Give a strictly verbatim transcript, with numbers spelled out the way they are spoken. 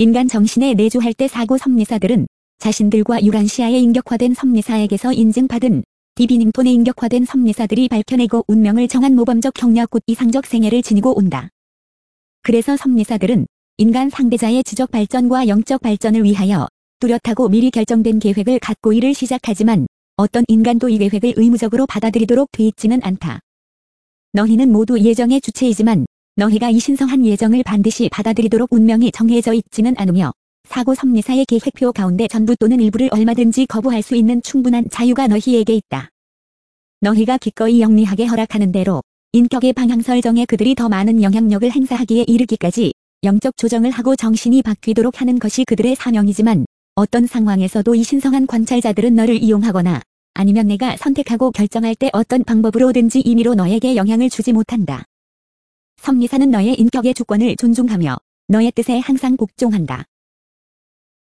인간 정신에 내주할 때 사고 섭리사들은 자신들과 유란시아에 인격화된 섭리사에게서 인증받은 디비닝톤에 인격화된 섭리사들이 밝혀내고 운명을 정한 모범적 경력굿 이상적 생애를 지니고 온다. 그래서 섭리사들은 인간 상대자의 지적 발전과 영적 발전을 위하여 뚜렷하고 미리 결정된 계획을 갖고 일을 시작하지만 어떤 인간도 이 계획을 의무적으로 받아들이도록 돼 있지는 않다. 너희는 모두 예정의 주체이지만 너희가 이 신성한 예정을 반드시 받아들이도록 운명이 정해져 있지는 않으며 사고 섭리사의 계획표 가운데 전부 또는 일부를 얼마든지 거부할 수 있는 충분한 자유가 너희에게 있다. 너희가 기꺼이 영리하게 허락하는 대로 인격의 방향 설정에 그들이 더 많은 영향력을 행사하기에 이르기까지 영적 조정을 하고 정신이 바뀌도록 하는 것이 그들의 사명이지만 어떤 상황에서도 이 신성한 관찰자들은 너를 이용하거나 아니면 내가 선택하고 결정할 때 어떤 방법으로든지 임의로 너에게 영향을 주지 못한다. 섭리사는 너의 인격의 주권을 존중하며 너의 뜻에 항상 복종한다.